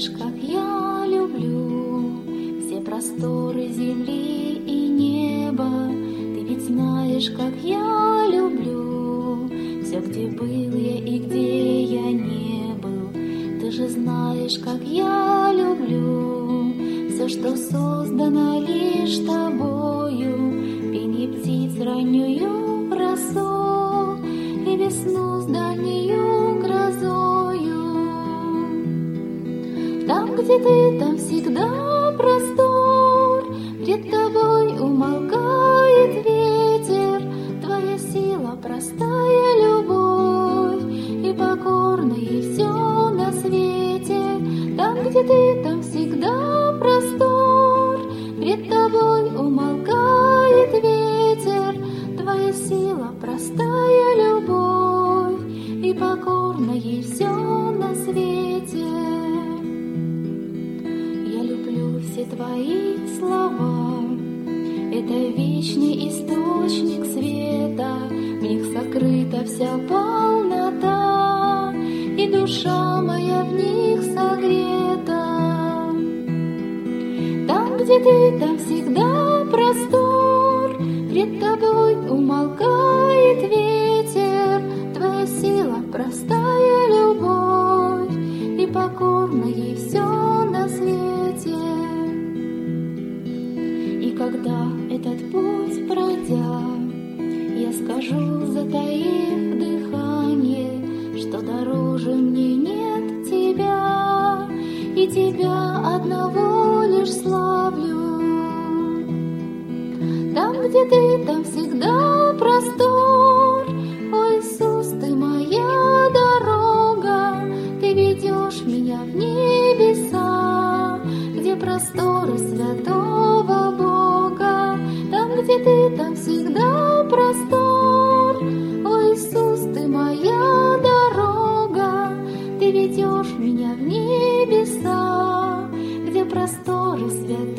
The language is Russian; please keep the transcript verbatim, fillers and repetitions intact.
знаешь, как я люблю все просторы земли и неба. Ты ведь знаешь, как я люблю все, где был я и где я не был. Ты же знаешь, как я люблю все, что создано лишь тобою. Пение птиц, раннюю росу и весну с дальнею грозою. Там, где ты, там всегда простор, пред тобой умолкает ветер. Твоя сила, простая любовь, и покорно ей все на свете. Там, где ты, там всегда простор, пред тобой умолкает ветер. Твоя сила, простая любовь, и покорно ей все на свете. Я люблю все твои слова, это вечный источник света, в них сокрыта вся полнота, и душа моя в них согрета. Там, где ты, там всегда простор, пред тобой умолкает ветер. Твоя сила, простая любовь, и покорно ей все на свете. И когда этот путь пройдя, я скажу, затаив дыхание, что дороже мне нет тебя, и тебя одного лишь славлю. Там, где ты, там всегда простор. О, Иисус, ты моя дорога, ты ведешь меня в небеса, где просторы святого Бога. Там, где ты, там всегда простор. О, Иисус, ты моя дорога, ты ведешь меня в небеса, где просторы святого